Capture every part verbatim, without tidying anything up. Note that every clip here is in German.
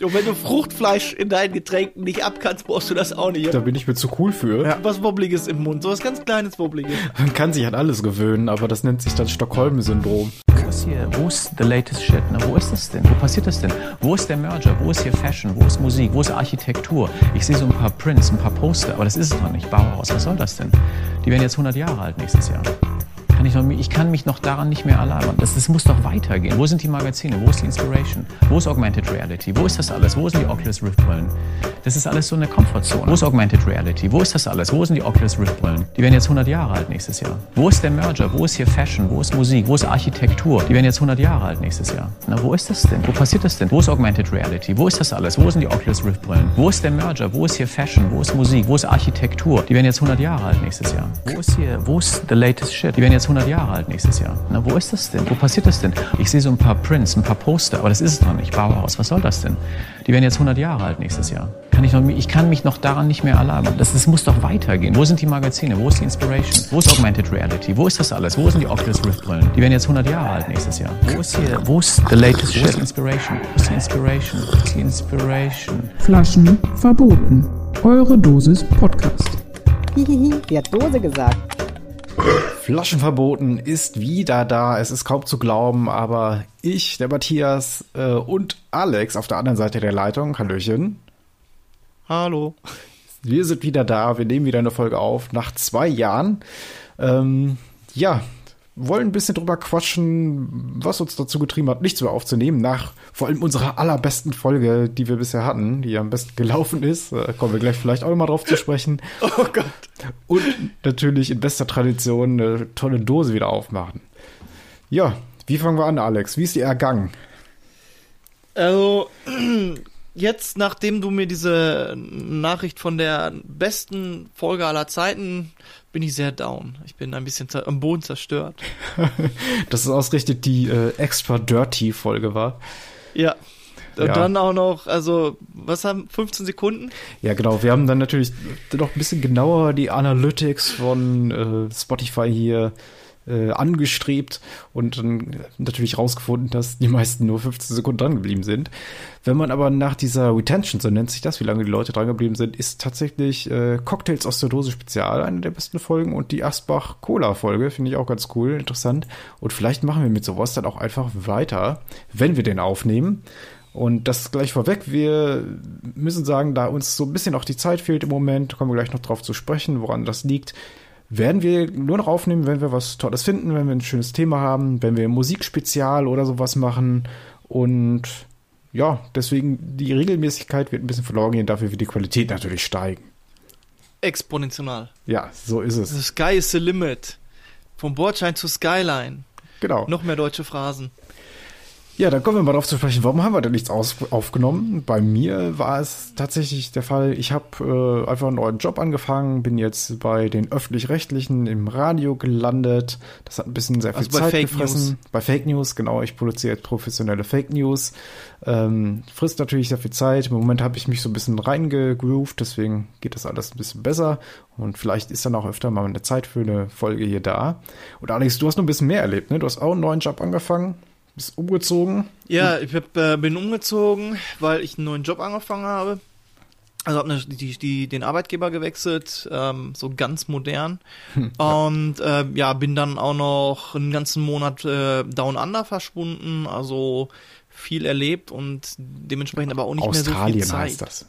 Und wenn du Fruchtfleisch in deinen Getränken nicht abkannst, brauchst du das auch nicht. Da bin ich mir zu cool für. Ja, was Wobbliges im Mund, so was ganz kleines Wobbliges. Man kann sich an alles gewöhnen, aber das nennt sich dann Stockholm-Syndrom. Was hier? Wo ist the latest shit? Na, wo ist das denn? Wo passiert das denn? Wo ist der Merger? Wo ist hier Fashion? Wo ist Musik? Wo ist Architektur? Ich sehe so ein paar Prints, ein paar Poster, aber das ist es doch nicht. Bauhaus, was soll das denn? Die werden jetzt hundert Jahre alt nächstes Jahr. Kann ich, noch, ich kann mich noch daran nicht mehr erlabern. Das, das muss doch weitergehen. Wo sind die Magazine? Wo ist die Inspiration? Wo ist Augmented Reality? Wo ist das alles? Wo sind die Oculus Rift Brillen? Das ist alles so eine Komfortzone. Wo ist Augmented Reality? Wo ist das alles? Wo sind die Oculus Rift Brillen? Die werden jetzt hundert Jahre alt nächstes Jahr. Wo ist der Merger? Wo ist hier Fashion? Wo ist Musik? Wo ist Architektur? Die werden jetzt hundert Jahre alt nächstes Jahr. Na, wo ist das denn? Wo passiert das denn? Wo ist Augmented Reality? Wo ist das alles? Wo sind die Oculus Rift Brillen? Wo ist der Merger? Wo ist hier Fashion? Wo ist Musik? Wo ist Architektur? Die werden jetzt hundert Jahre alt nächstes Jahr. Wo ist hier? Wo ist the latest shit? Die werden jetzt hundert Jahre alt nächstes Jahr. Na, wo ist das denn? Wo passiert das denn? Ich sehe so ein paar Prints, ein paar Poster, aber das ist es noch nicht. Bauhaus, was soll das denn? Die werden jetzt hundert Jahre alt nächstes Jahr. Kann ich, noch, ich kann mich noch daran nicht mehr erlabern. Das, das muss doch weitergehen. Wo sind die Magazine? Wo ist die Inspiration? Wo ist Augmented Reality? Wo ist das alles? Wo sind die Oculus Rift Brillen? Die werden jetzt hundert Jahre alt nächstes Jahr. Wo ist hier? Wo ist the latest shit? Wo ist die Inspiration? Wo ist die Inspiration? Wo ist die Inspiration? Flaschen verboten. Eure Dosis Podcast. Hihihi, die hat Dose gesagt. Flaschenverboten ist wieder da. Es ist kaum zu glauben, aber ich, der Matthias äh, und Alex auf der anderen Seite der Leitung, Hallöchen. Hallo. Wir sind wieder da. Wir nehmen wieder eine Folge auf nach zwei Jahren. Ähm, ja, wollen ein bisschen drüber quatschen, was uns dazu getrieben hat, nichts mehr aufzunehmen, nach vor allem unserer allerbesten Folge, die wir bisher hatten, die am besten gelaufen ist. Da kommen wir gleich vielleicht auch nochmal drauf zu sprechen. Oh Gott. Und natürlich in bester Tradition eine tolle Dose wieder aufmachen. Ja, wie fangen wir an, Alex? Wie ist dir ergangen? Also, jetzt, nachdem du mir diese Nachricht von der besten Folge aller Zeiten, bin ich sehr down. Ich bin ein bisschen am Boden zerstört. Dass es ausgerechnet die äh, extra dirty Folge war. Ja. Und Ja. dann auch noch, also, was haben, fünfzehn Sekunden? Ja, genau. Wir haben dann natürlich noch ein bisschen genauer die Analytics von äh, Spotify hier äh, angestrebt und dann natürlich rausgefunden, dass die meisten nur fünfzehn Sekunden dran geblieben sind. Wenn man aber nach dieser Retention, so nennt sich das, wie lange die Leute dran geblieben sind, ist tatsächlich äh, Cocktails aus der Dose Spezial eine der besten Folgen und die Asbach-Cola-Folge finde ich auch ganz cool, interessant. Und vielleicht machen wir mit sowas dann auch einfach weiter, wenn wir den aufnehmen. Und das gleich vorweg, wir müssen sagen, da uns so ein bisschen auch die Zeit fehlt im Moment, kommen wir gleich noch drauf zu sprechen, woran das liegt, werden wir nur noch aufnehmen, wenn wir was Tolles finden, wenn wir ein schönes Thema haben, wenn wir Musikspezial oder sowas machen. Und ja, deswegen die Regelmäßigkeit wird ein bisschen verloren gehen, dafür wird die Qualität natürlich steigen. Exponentiell. Ja, so ist es. The sky is the limit. Vom Bordschein zur Skyline. Genau. Noch mehr deutsche Phrasen. Ja, dann kommen wir mal drauf zu sprechen, warum haben wir denn nichts aus- aufgenommen? Bei mir war es tatsächlich der Fall, ich habe äh, einfach einen neuen Job angefangen, bin jetzt bei den Öffentlich-Rechtlichen im Radio gelandet. Das hat ein bisschen sehr viel Also bei Zeit Fake gefressen. News. Bei Fake News, genau. Ich produziere jetzt professionelle Fake News. Ähm, frisst natürlich sehr viel Zeit. Im Moment habe ich mich so ein bisschen reingegroovt, deswegen geht das alles ein bisschen besser. Und vielleicht ist dann auch öfter mal eine Zeit für eine Folge hier da. Und Alex, du hast noch ein bisschen mehr erlebt, ne? Du hast auch einen neuen Job angefangen. Bist umgezogen? Ja, ich hab, äh, bin umgezogen, weil ich einen neuen Job angefangen habe. Also habe die, die, den Arbeitgeber gewechselt, ähm, so ganz modern. Hm, ja. Und äh, ja, bin dann auch noch einen ganzen Monat äh, Down Under verschwunden. Also viel erlebt und dementsprechend aber auch nicht Australien mehr so viel Zeit. heißt das.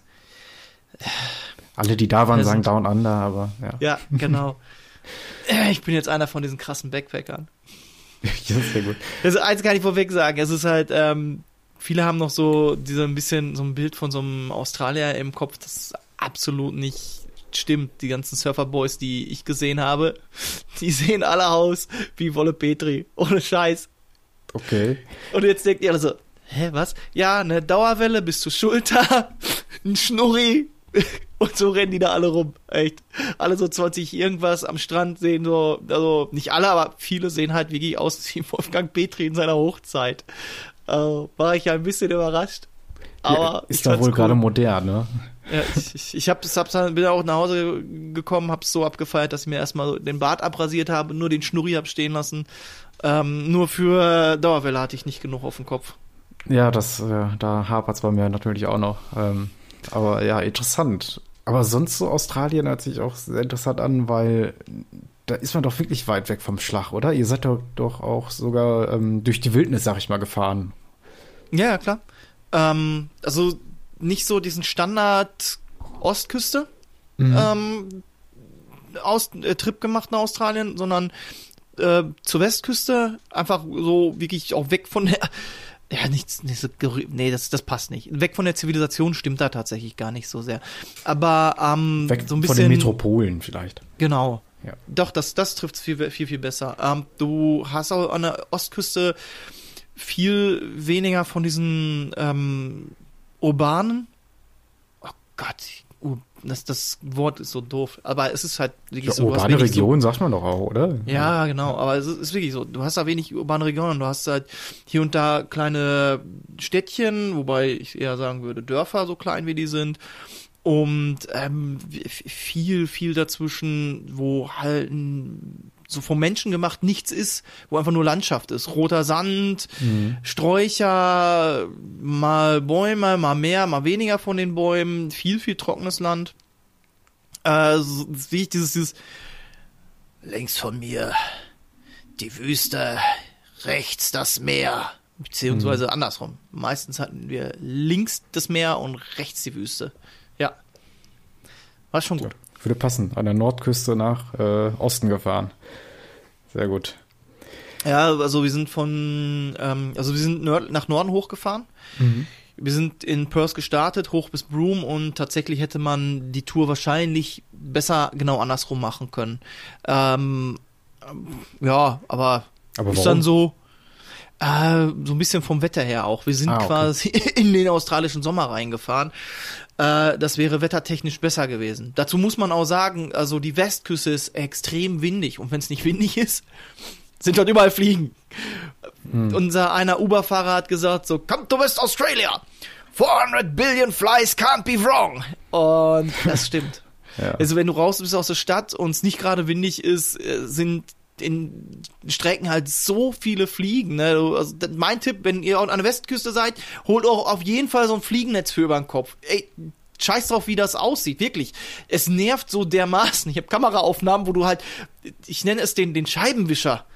Alle, die da waren, Wir sagen sind- Down Under, aber ja. Ja, genau. Äh, Ich bin jetzt einer von diesen krassen Backpackern. Ja, sehr gut. Also eins kann ich vorweg sagen, es ist halt, ähm, viele haben noch so diese ein bisschen so ein Bild von so einem Australier im Kopf, das absolut nicht stimmt. Die ganzen Surferboys, die ich gesehen habe, die sehen alle aus wie Wolle Petri, ohne Scheiß. Okay. Und jetzt denkt ihr alle so, hä, was? Ja, eine Dauerwelle bis zur Schulter, ein Schnurri. Und so rennen die da alle rum, echt. Alle so zwanzig irgendwas am Strand sehen so, also nicht alle, aber viele sehen halt wirklich aus wie Wolfgang Petri in seiner Hochzeit. Äh, war ich ja ein bisschen überrascht. Aber Ja, ich ist da fand's wohl cool. gerade modern, ne? Ja, ich ich, ich hab das, hab's dann, bin dann auch nach Hause gekommen, hab's so abgefeiert, dass ich mir erstmal den Bart abrasiert habe, nur den Schnurri hab stehen lassen. Ähm, nur für Dauerwelle hatte ich nicht genug auf dem Kopf. Ja, das, äh, da hapert es bei mir natürlich auch noch. Ähm, aber ja, interessant. Aber sonst so Australien hört sich auch sehr interessant an, weil da ist man doch wirklich weit weg vom Schlag, oder? Ihr seid doch, doch auch sogar ähm, durch die Wildnis, sag ich mal, gefahren. Ja, ja, klar. Ähm, also nicht so diesen Standard Ostküste Mhm. ähm, aus, äh, Trip gemacht nach Australien, sondern äh, zur Westküste, einfach so wirklich auch weg von der, ja, nichts, nicht so, nee, das, das passt nicht. Weg von der Zivilisation stimmt da tatsächlich gar nicht so sehr. Aber ähm, Weg so ein bisschen von den Metropolen vielleicht. Genau. Ja. Doch, das, das trifft viel, viel, viel besser. Ähm, du hast auch an der Ostküste viel weniger von diesen ähm, urbanen, oh Gott, ur- das, das Wort ist so doof, aber es ist halt wirklich Ja, so. du hast urbane wenig Region, sagt man doch auch, oder? So, ja, genau, aber es ist, ist wirklich so. Du hast da wenig urbane Regionen, du hast halt hier und da kleine Städtchen, wobei ich eher sagen würde Dörfer, so klein wie die sind. Und ähm, viel, viel dazwischen, wo halt n- so vom Menschen gemacht nichts ist, wo einfach nur Landschaft ist. Roter Sand, Mhm. Sträucher, mal Bäume, mal mehr, mal weniger von den Bäumen, viel, viel trockenes Land. Äh, so, wie ich dieses, dieses links von mir die Wüste, rechts das Meer, beziehungsweise andersrum. Meistens hatten wir links das Meer und rechts die Wüste. Ja. War schon gut. Würde passen. An der Nordküste nach äh, Osten gefahren. Sehr gut. Ja, also wir sind von, ähm, also wir sind nord- nach Norden hochgefahren. Wir sind in Perth gestartet, hoch bis Broome und tatsächlich hätte man die Tour wahrscheinlich besser genau andersrum machen können. Ähm, ähm, ja, aber, Aber ist warum? dann so, äh, so ein bisschen vom Wetter her auch. Wir sind Ah, okay. quasi in den australischen Sommer reingefahren. Äh, das wäre wettertechnisch besser gewesen. Dazu muss man auch sagen, also die Westküste ist extrem windig und wenn es nicht windig ist, sind dort überall Fliegen. Hm. Unser einer Uber-Fahrer hat gesagt, so, come to West Australia. fourhundred billion flies can't be wrong. Und das stimmt. Ja. Also wenn du raus bist aus der Stadt und es nicht gerade windig ist, äh, sind in Strecken halt so viele Fliegen. Ne? Du- Also das- mein Tipp, wenn ihr an der Westküste seid, holt auch auf jeden Fall so ein Fliegennetz für über den Kopf. Ey, scheiß drauf, wie das aussieht, wirklich. Es nervt so dermaßen. Ich habe Kameraaufnahmen, wo du halt, ich nenne es den, den Scheibenwischer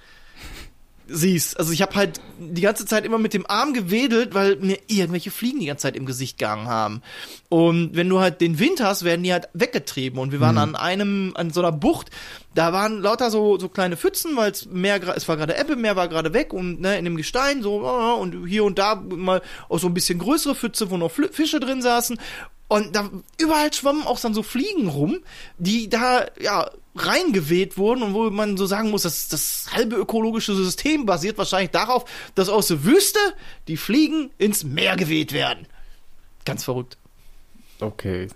siehst. Also ich habe halt die ganze Zeit immer mit dem Arm gewedelt, weil mir irgendwelche Fliegen die ganze Zeit im Gesicht gegangen haben. Und wenn du halt den Wind hast, werden die halt weggetrieben. Und wir waren an einem, an so einer Bucht, da waren lauter so, so kleine Pfützen, weil es mehr, gra- es war gerade Ebbe, mehr war gerade weg und ne, in dem Gestein so, äh, und hier und da mal auch so ein bisschen größere Pfütze, wo noch Fl- Fische drin saßen. Und da überall schwammen auch dann so Fliegen rum, die da ja reingeweht wurden und wo man so sagen muss, dass das halbe ökologische System basiert wahrscheinlich darauf, dass aus der Wüste die Fliegen ins Meer geweht werden. Ganz verrückt. Okay.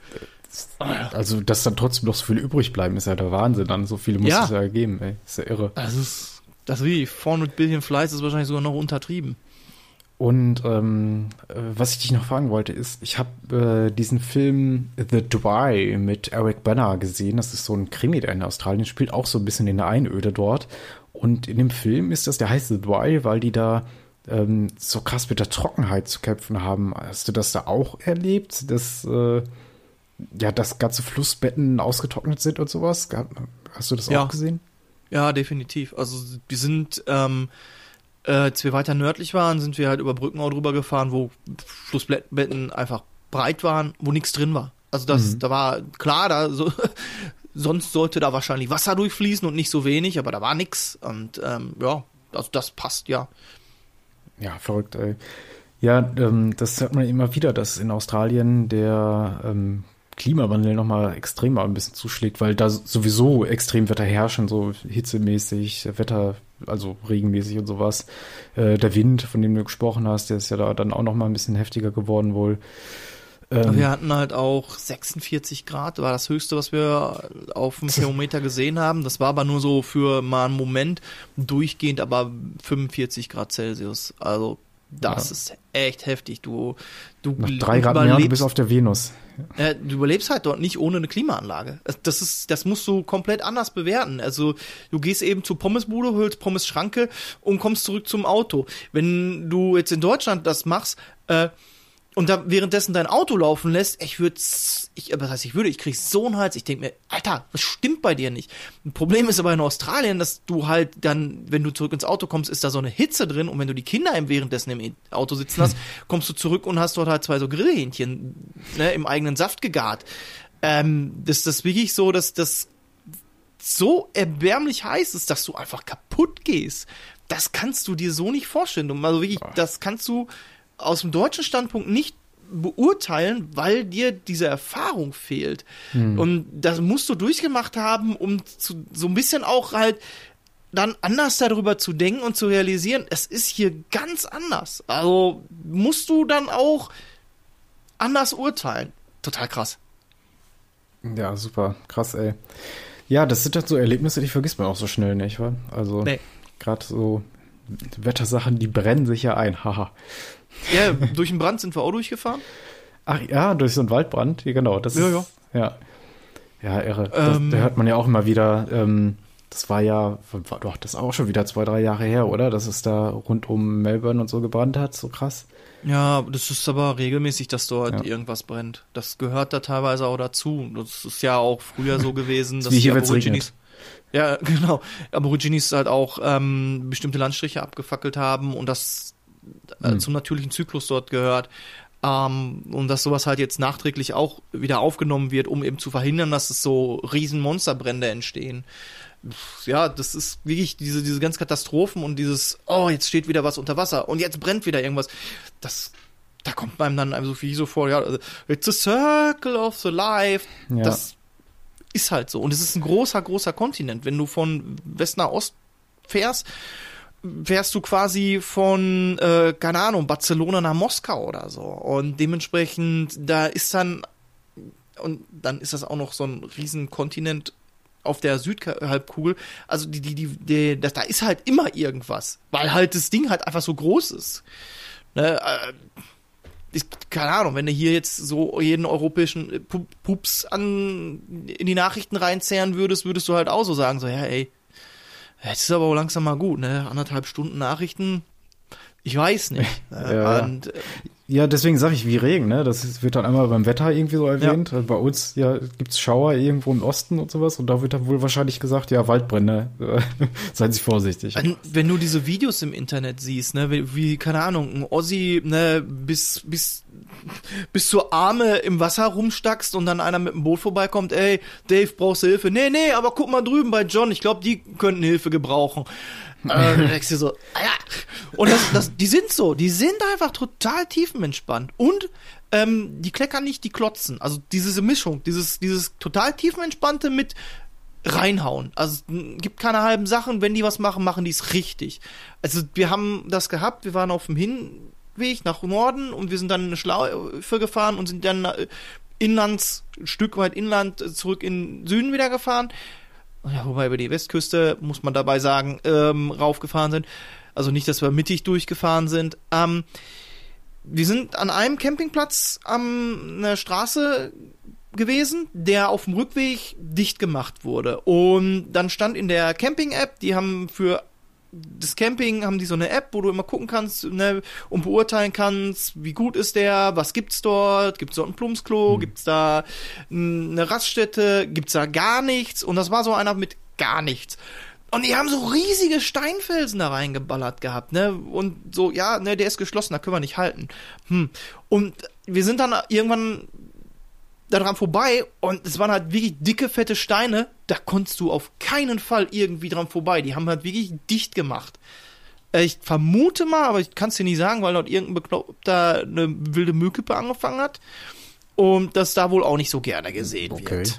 Also, dass dann trotzdem noch so viel übrig bleiben, ist ja der Wahnsinn. Dann so viele muss Ja. es ja geben, ey. Ist ja irre. Das ist, das ist wie fourhundred billion flies ist wahrscheinlich sogar noch untertrieben. Und ähm, äh, was ich dich noch fragen wollte, ist, ich habe äh, diesen Film The Dry mit Eric Bana gesehen. Das ist so ein Krimi, der in Australien spielt, auch so ein bisschen in der Einöde dort. Und in dem Film ist das, der heißt The Dry, weil die da ähm, so krass mit der Trockenheit zu kämpfen haben. Hast du das da auch erlebt, dass äh, ja, dass ganze Flussbetten ausgetrocknet sind und sowas? Hast du das Ja. auch gesehen? Ja, definitiv. Also wir sind, ähm, äh, als wir weiter nördlich waren, sind wir halt über Brücken auch drüber gefahren, wo Flussbetten einfach breit waren, wo nichts drin war. Also das, Mhm. da war klar, da so, sonst sollte da wahrscheinlich Wasser durchfließen und nicht so wenig, aber da war nix. Und ähm, ja, also das passt ja. Ja, verrückt, ey. Ja, ähm, das hört man immer wieder, dass in Australien der ähm, Klimawandel nochmal extremer ein bisschen zuschlägt, weil da sowieso Extremwetter herrschen, so hitzemäßig, Wetter, also regenmäßig und sowas. Äh, der Wind, von dem du gesprochen hast, der ist ja da dann auch nochmal ein bisschen heftiger geworden wohl. Ähm, Wir hatten halt auch sechsundvierzig Grad, war das höchste, was wir auf dem Thermometer gesehen haben. Das war aber nur so für mal einen Moment durchgehend, aber fünfundvierzig Grad Celsius. Also Das Ja. ist echt heftig. Du, du Nach drei Grad mehr und du bist auf der Venus. Äh, du überlebst halt dort nicht ohne eine Klimaanlage. Das ist, das musst du komplett anders bewerten. Also du gehst eben zur Pommesbude, holst Pommes-Schranke und kommst zurück zum Auto. Wenn du jetzt in Deutschland das machst äh, und da währenddessen dein Auto laufen lässt, ich würde, ich, was heißt ich würde, ich krieg so einen Hals. Ich denke mir, Alter, was stimmt bei dir nicht? Ein Problem ist aber in Australien, dass du halt dann, wenn du zurück ins Auto kommst, ist da so eine Hitze drin und wenn du die Kinder im währenddessen im Auto sitzen hast, kommst du zurück und hast dort halt zwei so Grillhähnchen, ne, im eigenen Saft gegart. Ähm, das das wirklich so, dass das so erbärmlich heiß ist, dass du einfach kaputt gehst. Das kannst du dir so nicht vorstellen. Und also wirklich, das kannst du aus dem deutschen Standpunkt nicht beurteilen, weil dir diese Erfahrung fehlt. Hm. Und das musst du durchgemacht haben, um zu, so ein bisschen auch halt dann anders darüber zu denken und zu realisieren, es ist hier ganz anders. Also musst du dann auch anders urteilen. Total krass. Ja, super. Krass, ey. Ja, das sind halt so Erlebnisse, die vergisst man auch so schnell nicht, wa? Also Nee. gerade so Wettersachen, die brennen sich ja ein. Haha. Ja, durch den Brand sind wir auch durchgefahren. Ach ja, durch so einen Waldbrand, ja, genau. Das Ja, ist, ja. Ja, ja irre. Ähm, das, da hört man ja auch immer wieder, ähm, das war ja, war doch das ist auch schon wieder zwei, drei Jahre her, oder? Dass es da rund um Melbourne und so gebrannt hat, so krass. Ja, das ist aber regelmäßig, dass dort Ja. irgendwas brennt. Das gehört da teilweise auch dazu. Das ist ja auch früher so gewesen, dass Wie die hier, wenn's Aborigines, ja, genau, Aborigines halt auch ähm, bestimmte Landstriche abgefackelt haben und das äh, Hm. zum natürlichen Zyklus dort gehört. Ähm, und dass sowas halt jetzt nachträglich auch wieder aufgenommen wird, um eben zu verhindern, dass es so riesen Monsterbrände entstehen. Ja, das ist wirklich diese, diese ganzen Katastrophen und dieses, oh, jetzt steht wieder was unter Wasser und jetzt brennt wieder irgendwas. Das, da kommt einem dann einem so viel so vor, ja, also, it's a circle of the life. Ja. Das ist halt so. Und es ist ein großer, großer Kontinent. Wenn du von West nach Ost fährst, fährst du quasi von, äh, keine Ahnung, Barcelona nach Moskau oder so. Und dementsprechend, da ist dann, und dann ist das auch noch so ein riesen Kontinent auf der Südhalbkugel. Also die, die, die, die das, da ist halt immer irgendwas. Weil halt das Ding halt einfach so groß ist. Ne, äh, ich, keine Ahnung, wenn du hier jetzt so jeden europäischen Pups an, in die Nachrichten reinzehren würdest, würdest du halt auch so sagen, so, ja, ey, jetzt ist aber auch langsam mal gut, ne? Anderthalb Stunden Nachrichten, ich weiß nicht. Ja. Und, äh, Ja, deswegen sage ich wie Regen, ne? Das wird dann einmal beim Wetter irgendwie so erwähnt. Ja. Bei uns ja gibt's Schauer irgendwo im Osten und sowas und da wird dann wohl wahrscheinlich gesagt, ja, Waldbrände, seien Sie vorsichtig. wenn, wenn du diese Videos im Internet siehst, ne, wie, wie keine Ahnung, ein Ossi, ne, bis, bis, bis zur Arme im Wasser rumstackst und dann einer mit dem Boot vorbeikommt, ey, Dave, brauchst du Hilfe? Nee, nee, aber guck mal drüben bei John, ich glaube, die könnten Hilfe gebrauchen. äh, dann denkst du so, ah ja. Und das, das, die sind so, die sind einfach total tiefenentspannt. Und ähm, die kleckern nicht, die klotzen. Also diese Mischung, dieses, dieses total tiefenentspannte mit reinhauen. Also es gibt keine halben Sachen, wenn die was machen, machen die es richtig. Also wir haben das gehabt, wir waren auf dem Hinweg nach Norden und wir sind dann eine Schlaufe gefahren und sind dann inlands, ein Stück weit inland zurück in den Süden wieder gefahren. Ja, wobei über die Westküste, muss man dabei sagen, ähm, raufgefahren sind. Also nicht, dass wir mittig durchgefahren sind. Ähm, wir sind an einem Campingplatz an einer Straße gewesen, der auf dem Rückweg dicht gemacht wurde. Und dann stand in der Camping-App, die haben für das Camping, haben die so eine App, wo du immer gucken kannst, ne, und beurteilen kannst, wie gut ist der, was gibt's dort, gibt's dort ein Plumpsklo, mhm. gibt's da eine Raststätte, gibt's da gar nichts. Und das war so einer mit gar nichts. Und die haben so riesige Steinfelsen da reingeballert gehabt, ne, und so, ja, ne, der ist geschlossen, da können wir nicht halten. Hm. Und wir sind dann irgendwann daran vorbei und es waren halt wirklich dicke, fette Steine, da konntest du auf keinen Fall irgendwie dran vorbei. Die haben halt wirklich dicht gemacht. Ich vermute mal, aber ich kann es dir nicht sagen, weil dort irgendein Bekloppter eine wilde Müllkippe angefangen hat und das da wohl auch nicht so gerne gesehen okay. wird.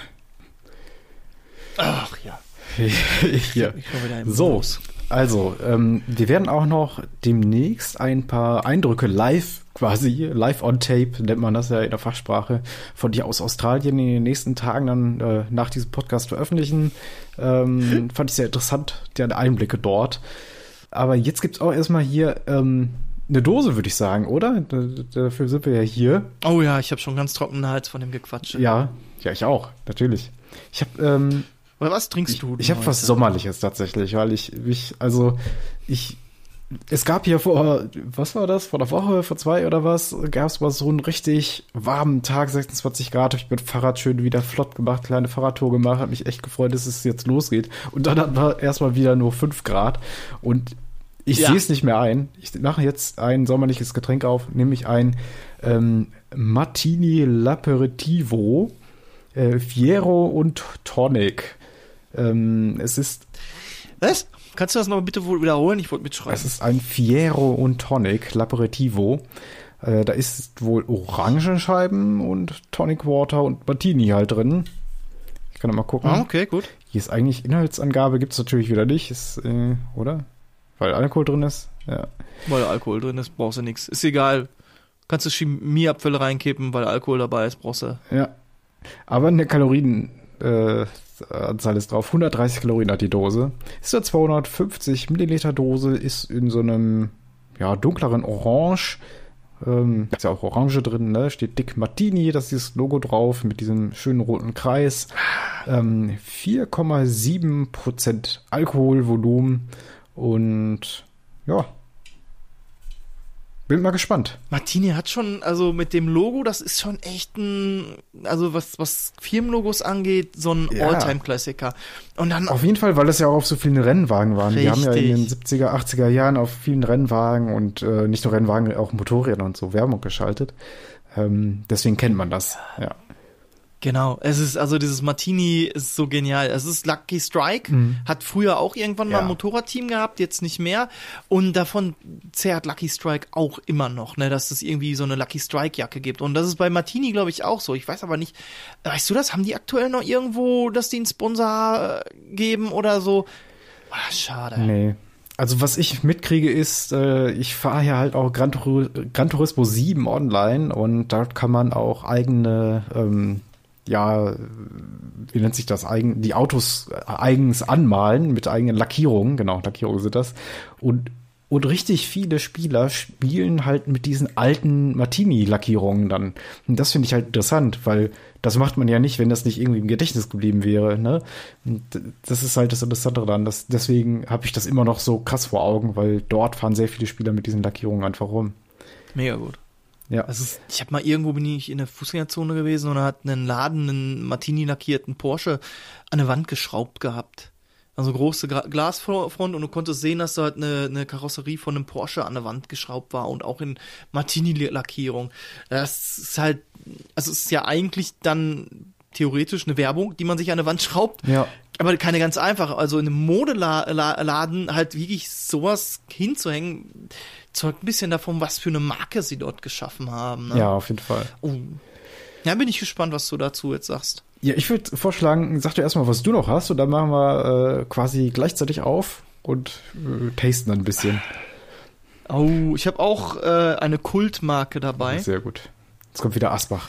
Ach ja. ja. Ich war wieder im So, Haus. also, ähm, wir werden auch noch demnächst ein paar Eindrücke live, quasi live on tape, nennt man das ja in der Fachsprache, von dir aus Australien in den nächsten Tagen dann äh, nach diesem Podcast veröffentlichen. Ähm, fand ich sehr interessant, die Einblicke dort. Aber jetzt gibt's auch erstmal hier ähm, eine Dose, würde ich sagen, oder? D- dafür sind wir ja hier. Oh ja, ich habe schon ganz trockenen Hals von dem Gequatsche. Ja, ja, ich auch, natürlich. Ich habe ähm, Aber was trinkst du? Ich habe heute? was Sommerliches tatsächlich, weil ich mich, also ich, es gab hier vor, was war das, vor einer Woche, vor zwei oder was, gab es mal so einen richtig warmen Tag, sechsundzwanzig Grad, hab ich mit Fahrrad schön wieder flott gemacht, kleine Fahrradtour gemacht, hat mich echt gefreut, dass es jetzt losgeht. Und dann hatten wir erstmal wieder nur fünf Grad und ich Ja. sehe es nicht mehr ein. Ich mache jetzt ein sommerliches Getränk auf, nämlich ein ähm, Martini L'Aperitivo, äh, Fiero und Tonic. Ähm, es ist Was? Kannst du das noch bitte wohl wiederholen? Ich wollte mitschreiben. Es ist ein Fiero und Tonic, L'Aperitivo. Äh, da ist wohl Orangenscheiben und Tonic Water und Martini halt drin. Ich kann noch mal gucken. Ah, okay, gut. Hier ist eigentlich Inhaltsangabe, gibt es natürlich wieder nicht, ist, äh, oder? Weil Alkohol drin ist. Ja. Weil Alkohol drin ist, brauchst du nichts. Ist egal. Kannst du Chemieabfälle reinkippen, weil Alkohol dabei ist, brauchst du. Ja. Aber eine Kalorien äh, Anzahl ist drauf. hundertdreißig Kalorien hat die Dose. Ist eine zweihundertfünfzig Milliliter Dose, ist in so einem ja, dunkleren Orange. Ähm, ist ja auch Orange drin, ne? Steht dick Martini, das ist das Logo drauf mit diesem schönen roten Kreis. Ähm, vier Komma sieben Prozent Alkoholvolumen und ja. Bin mal gespannt. Martini hat schon, also mit dem Logo, das ist schon echt ein, also was, was Firmenlogos angeht, so ein Ja. Alltime-Klassiker. Und dann Auf jeden Fall, weil das ja auch auf so vielen Rennwagen waren. Die haben ja in Richtig. den siebziger, achtziger Jahren auf vielen Rennwagen und äh, nicht nur Rennwagen, auch Motorrädern und so Werbung geschaltet. Ähm, deswegen kennt man das. Ja. Genau, es ist, also dieses Martini ist so genial. Es ist Lucky Strike, Mhm. hat früher auch irgendwann mal Ja. ein Motorradteam gehabt, jetzt nicht mehr. Und davon zehrt Lucky Strike auch immer noch, ne, dass es irgendwie so eine Lucky Strike Jacke gibt. Und das ist bei Martini, glaube ich, auch so. Ich weiß aber nicht, weißt du das? Haben die aktuell noch irgendwo, dass die einen Sponsor äh, geben oder so? Ah, schade. Nee. Also was ich mitkriege ist, äh, ich fahre hier halt auch Gran, Tur Gran Turismo sieben online und dort kann man auch eigene, ähm, ja, wie nennt sich das, eigen, die Autos eigens anmalen mit eigenen Lackierungen, genau, Lackierungen sind das. Und, und richtig viele Spieler spielen halt mit diesen alten Martini-Lackierungen dann. Und das finde ich halt interessant, weil das macht man ja nicht, wenn das nicht irgendwie im Gedächtnis geblieben wäre, ne? Und das ist halt das Interessante daran. Das, deswegen habe ich das immer noch so krass vor Augen, weil dort fahren sehr viele Spieler mit diesen Lackierungen einfach rum. Mega gut. Ja. Also es- ich habe mal irgendwo bin ich in der Fußgängerzone gewesen und da hat einen Laden einen Martini lackierten Porsche an eine Wand geschraubt gehabt. Also große Gra Glasfront und du konntest sehen, dass da halt eine, eine Karosserie von einem Porsche an der Wand geschraubt war und auch in Martini-Lackierung. Das ist halt, also es ist ja eigentlich dann theoretisch eine Werbung, die man sich an der Wand schraubt. Ja. Aber keine ganz einfache. Also in einem Modeladen halt wirklich sowas hinzuhängen, zeugt ein bisschen davon, was für eine Marke sie dort geschaffen haben. Ne? Ja, auf jeden Fall. Oh. Ja, bin ich gespannt, was du dazu jetzt sagst. Ja, ich würde vorschlagen, sag dir erstmal, was du noch hast und dann machen wir äh, quasi gleichzeitig auf und äh, tasten dann ein bisschen. Oh, ich habe auch äh, eine Kultmarke dabei. Sehr gut. Jetzt kommt wieder Asbach.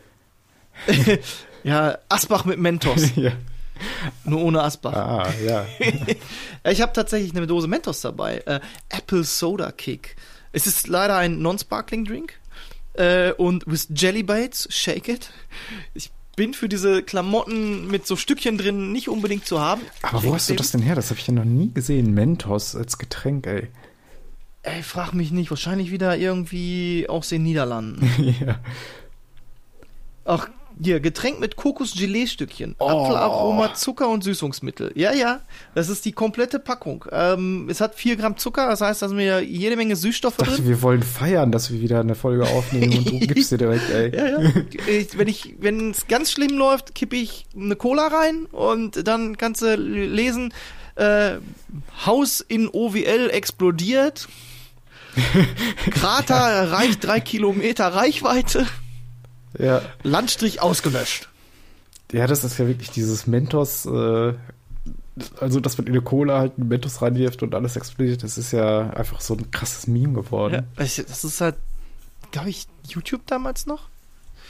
Ja, Asbach mit Mentos, Ja. nur ohne Asbach. Ah, ja. Ich habe tatsächlich eine Dose Mentos dabei. Äh, Apple Soda Kick. Es ist leider ein Non-Sparkling Drink. Äh, und with Jelly Bites, shake it. Ich bin für diese Klamotten mit so Stückchen drin nicht unbedingt zu haben. Aber wo hast du das denn her? Das habe ich ja noch nie gesehen. Mentos als Getränk, ey. Ey, frag mich nicht. Wahrscheinlich wieder irgendwie aus den Niederlanden. Ja. Ach, hier, Getränk mit Kokos-Gelee-Stückchen. Oh. Apfelaroma, Zucker und Süßungsmittel. Ja, ja, das ist die komplette Packung. Ähm, es hat vier Gramm Zucker, das heißt, da sind ja jede Menge Süßstoffe Ich dachte, drin. wir wollen feiern, dass wir wieder eine Folge aufnehmen und du gibst dir direkt, ey. Ja, ja. Ich, wenn ich, wenn es ganz schlimm läuft, kippe ich eine Cola rein und dann kannst du lesen, äh, Haus in O W L explodiert. Krater erreicht drei Kilometer Reichweite. Ja. Landstrich ausgelöscht. Ja, das ist ja wirklich dieses Mentos, äh, also dass man in eine Cola halt einen Mentos reinwirft und alles explodiert, das ist ja einfach so ein krasses Meme geworden. Ja, ich- das ist halt, glaube ich, YouTube damals noch.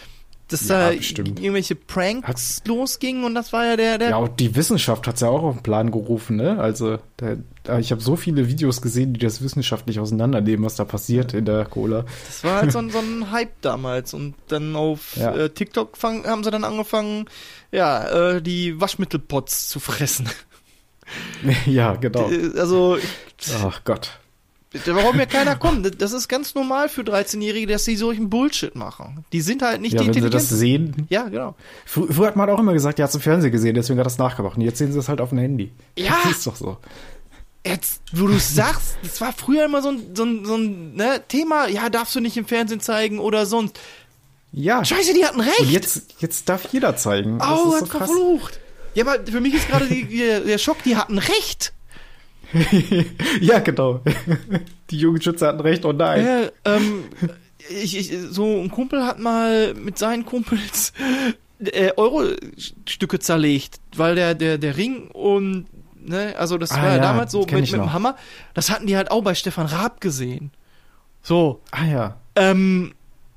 dass Ja, da bestimmt. irgendwelche Pranks Hat's- losgingen und das war ja der, der Ja, auch die Wissenschaft hat's ja auch auf den Plan gerufen, ne? Also, da, da, ich habe so viele Videos gesehen, die das wissenschaftlich auseinandernehmen, was da passiert in der Cola. das war halt so ein, so ein Hype damals und dann auf Ja. äh, TikTok fang, haben sie dann angefangen, ja, äh, die Waschmittelpots zu fressen. Ja, genau. Äh, Also, Ach Gott. warum mir keiner kommt, das ist ganz normal für dreizehnjährige, dass sie solchen Bullshit machen. Die sind halt nicht Ja, die wenn sie das Intelligenz. sehen. Ja, genau. Frü früher hat man auch immer gesagt, ja, hat's im Fernsehen gesehen, deswegen hat das nachgemacht. Und jetzt sehen sie es halt auf dem Handy. Ja. Das ist doch so. Jetzt, wo du sagst, das war früher immer so ein, so ein, so ein ne, Thema, ja, darfst du nicht im Fernsehen zeigen oder sonst. Ja. Scheiße, die hatten recht. Und jetzt, jetzt darf jeder zeigen. Das Au, ist hat so krass. verflucht. Ja, aber für mich ist gerade die, der, der Schock, die hatten recht. Ja, genau. Die Jugendschützer hatten recht, oh nein. Äh, ähm, ich, ich, so ein Kumpel hat mal mit seinen Kumpels äh, Euro-Stücke zerlegt, weil der, der, der Ring und, ne, also das Ah, war ja ja, damals so mit, kenn mit ich dem noch. Hammer, das hatten die halt auch bei Stefan Raab gesehen. So, Ah ja. ähm,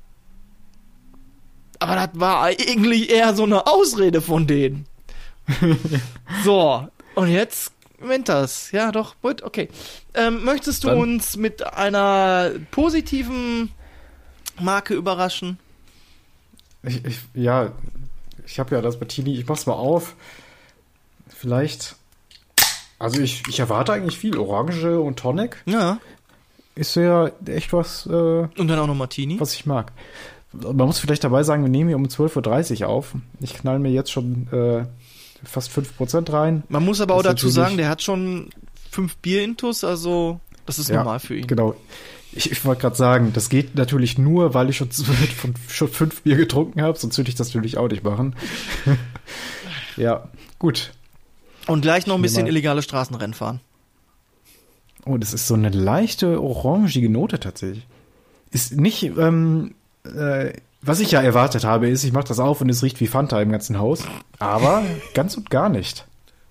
aber das war eigentlich eher so eine Ausrede von denen. So, und jetzt Winters. Ja, doch, gut, okay. Ähm, möchtest du Dann- uns mit einer positiven Marke überraschen? Ich, ich, ja, ich habe ja das Martini, ich mach's mal auf. Vielleicht. Also ich, ich erwarte eigentlich viel. Orange und Tonic Ja. ist ja echt was, äh, Und dann auch noch Martini. was ich mag. Man muss vielleicht dabei sagen, wir nehmen hier um zwölf Uhr dreißig auf. Ich knall mir jetzt schon äh, fast fünf Prozent rein. Man muss aber auch Das ist dazu natürlich- sagen, der hat schon fünf Bier-Intus, also das ist normal für ihn. Genau. Ich, ich wollte gerade sagen, das geht natürlich nur, weil ich schon, von, schon fünf Bier getrunken habe, sonst würde ich das natürlich auch nicht machen. Ja, gut. Und gleich noch ein Ich bisschen nehm mal- illegale Straßenrennen fahren. Oh, das ist so eine leichte orangige Note tatsächlich. Ist nicht, ähm, äh, was ich ja erwartet habe, ist, ich mache das auf und es riecht wie Fanta im ganzen Haus. Aber ganz und gar nicht.